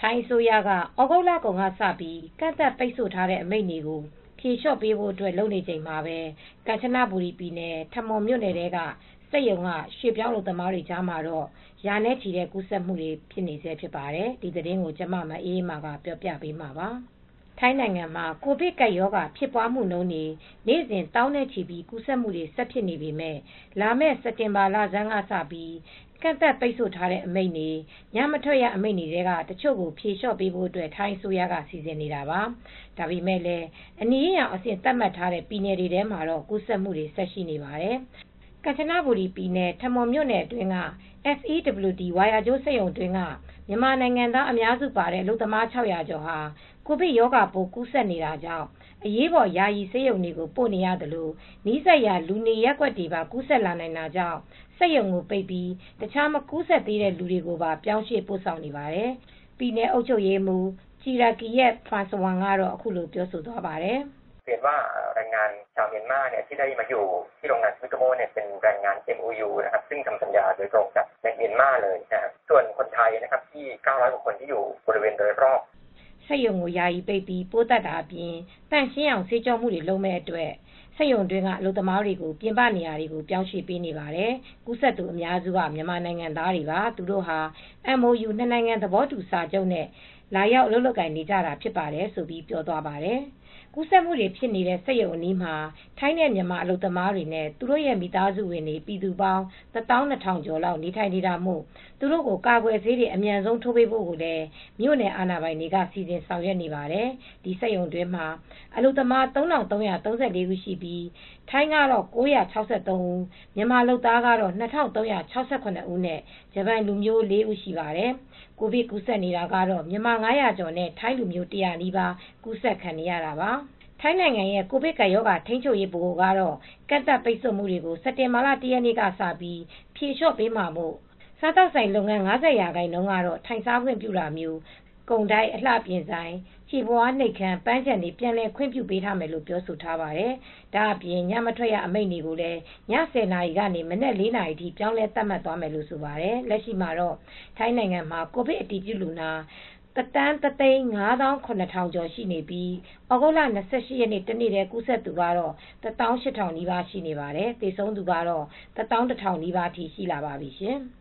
ထိုင်းအစိုးရက ဩဂုတ်လကုန်ကစပြီး ကန့်သတ်ပိတ်ဆို့ထားတဲ့အမိန့်တွေကို ဖြေလျှော့ပေးဖို့အတွက် လုပ်နေချိန်မှာပဲ ကမ်ချနဘူရီပြည်နယ် ထမွန်မြို့နယ်ထဲက စက်ရုံက ရွှေ့ပြောင်းအလုပ်သမားတွေကြားမှာတော့ ရာနဲ့ချီတဲ့ကူးစက်မှုတွေ ဖြစ်နေဆဲဖြစ်ပါတယ်။ ဒီသတင်းကို မအေးအေးမာက ပြောပြပေးမှာပါ။ ထိုင်းနိုင်ငံမှာ ကိုဗစ်ကပ်ရောဂါဖြစ်ပွားမှုနှုန်းတွေ နေ့စဉ်သောင်းနဲ့ချီပြီး ကူးစက်မှုတွေ ဆက်ဖြစ်နေပေမဲ့ လာမယ့် စက်တင်ဘာလဆန်းကစပြီး ကန့်သတ်ပိတ်ဆို့ထားတဲ့အမိန့်တွေ ညမထွက်ရအမိန့်တွေထဲက တချို့ကို ဖြေလျှော့ပေးဖို့ ထိုင်းအစိုးရက စီစဉ်နေတာပါ။ ဒါပေမဲ့လည်း အနီရောင်အဆင့် သတ်မှတ်ထားတဲ့ ပြည်နယ်တွေထဲမှာတော့ ကူးစက်မှုတွေ ဆက်ရှိနေပါတယ်။ ကမ်ချနဘူရီပြည်နယ် ထမွန်မြို့နယ်အတွင်းက FEWD ဝါယာကြိုးစက်ရုံအတွင်းက မြန်မာနိုင်ငံသားအများစုပါတဲ့ အလုပ်သမား ၆၀၀ ကျော်ဟာ ကိုဗစ်ရောဂါပိုး ကူးစက်နေတာကြောင့် အရေးပေါ် ယာယီဆေးရုံတွေကို ပို့နေရသလို နီးစပ်ရာ လူနေရပ်ကွက်တွေပါ ကူးစက်လာနိုင်တာကြောင့် စက်ရုံကိုပိတ်ပြီး တခြားမကူးစက်သေးတဲ့လူတွေကိုပါ ပြောင်းရွှေ့ပို့ဆောင်နေပါတယ်။ ပြည်နယ်အုပ်ချုပ်ရေးမှူး Jirakiat Phumsawat ကတော့ အခုလိုပြောသွားပါတယ်။ "แรงงานชาวเมียนมาที่ได้มาอยู่ที่โรงงานมิโตโมเป็นแรงงาน MOU นะครับซึ่งทำสัญญาโดยตรงกับในเมียนมาเลยนะครับส่วนคนไทยนะครับที่900กว่าคนที่อยู่บริเวณโดยรอบစက်ရုံကိုယာယီပိတ်ပြီး ပိုးသတ်တာအပြင် သန့်ရှင်းအောင်ဆေးကြောမှုတွေလုပ်မယ့်အတွက် စက်ရုံတွင်းကအလုပ်သမားတွေကို ပြင်ပနေရာတွေကို ပြောင်းရွှေ့ပေးနေပါတယ်။ ကူးစက်သူအများစုက မြန်မာနိုင်ငံသားတွေပါ။ သူတို့ဟာ MOU နှစ်နိုင်ငံသဘောတူစာချုပ်နဲ့ လာရောက် အလုပ်လုပ်ကိုင်နေကြတာဖြစ်ပါတယ်။" ဆိုပြီး ပြောသွားပါတယ်။ ကူးစက်မှုတွေဖြစ်နေတဲ့ စက်ရုံအနီးမှာ ထိုင်းနဲ့မြန်မာအလုပ်သမားတွေနဲ့ သူတို့ရဲ့ မိသားစုဝင်တွေ ပြည်သူပေါင်း 120,000 ကျော်လောက် နေထိုင်နေတာမို့ သူတို့ကို ကာကွယ်ဆေးတွေ အမြန်ဆုံးထိုးပေးဖို့လည်း မြို့နယ်အာဏာပိုင်တွေက စီစဉ်ဆောင်ရွက်နေပါတယ်။ ဒီစက်ရုံတွင်းမှာ အလုပ်သမား ၃,၃၃၄ ဦးရှိပြီး ထိုင်းကတော့ ၉၆၃ ဦး၊ မြန်မာလုပ်သားကတော့ ၂,၃၆၇ ဦးနဲ့ ဂျပန်လူမျိုး ၄ ဦးရှိပါတယ်။ ကိုဗစ်ကူးစက်နေတာကတော့ မြန်မာ ၅၀၀ ကျော်နဲ့ ထိုင်းလူမျိုး ၁၀၀ နီးပါး ကူးစက်ခံနေရတာပါ။ ထိုင်းနိုင်ငံရဲ့ ကိုဗစ်ကပ်ရောဂါထိန်းချုပ်ရေးဗဟိုကတော့ ကန့်သတ်ပိတ်ဆို့မှုတွေကို စက်တင်ဘာလ ၁ ရက်နေ့ကစပြီး ဖြေလျှော့ပေးမှာမို့ စားသောက်ဆိုင်လုပ်ငန်း ၅၀ ရာခိုင်နှုန်းကတော့ ထိုင်စားခွင့်ပြုတာမျိုး ကုန်တိုက်အလှပြင်ဆိုင် ကြေးပွားနှိပ်ခမ်း ပန်းခြံတွေ ပြန်လည်ခွင့်ပြုပေးထားမယ်လို့ ပြောဆိုထားပါတယ်။ ဒါအပြင် ညမထွက်ရအမိန့်တွေကိုလည်း ည ၁၀ နာရီကနေ မနက် ၄ နာရီအထိ ပြောင်းလဲသတ်မှတ်သွားမယ်လို့ ဆိုပါတယ်။ လက်ရှိမှာတော့ ထိုင်းနိုင်ငံမှာ ကိုဗစ်အတည်ပြုလူနာ ၁,၁၅၇,၀၀၀ ကျော်ရှိနေပြီး သြဂုတ်လ ၂၈ ရက်နေ့ တနေ့တည်း ကူးစက်သူကတော့ ၁၈,၀၀၀ နီးပါးရှိနေပါတယ်။ သေဆုံးသူကတော့ ၁၁,၀၀၀ နီးပါးထိရှိလာပါပြီရှင်။